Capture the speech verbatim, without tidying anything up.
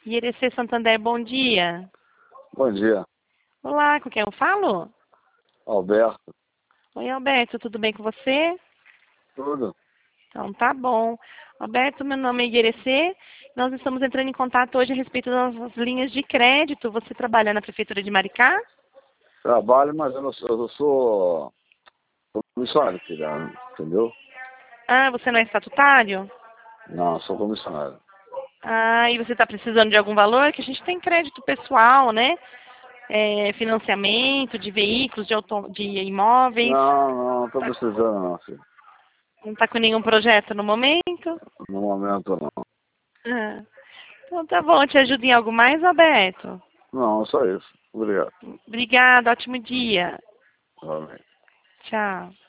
Irecê Santander, bom dia. Bom dia, Olá, com quem eu falo? Alberto. Oi, Alberto, tudo bem com você? Tudo? Então, tá bom. Alberto, meu nome é Irecê. Nós estamos entrando em contato hoje a respeito das linhas de crédito. Você trabalha na Prefeitura de Maricá? Trabalho, mas eu não sou, eu sou comissário, filha, entendeu? Ah, você não é estatutário? Não, eu sou comissário. Ah, e você está precisando de algum valor? Que a gente tem crédito pessoal, né? É, financiamento de veículos, de, auto... de imóveis. Não, não, estou precisando não, filho. Não está com nenhum projeto no momento? No momento não. Ah, então tá bom. Te ajudo em algo mais, Alberto? Não, só isso. Obrigado. Obrigada, ótimo dia. Amém. Tchau.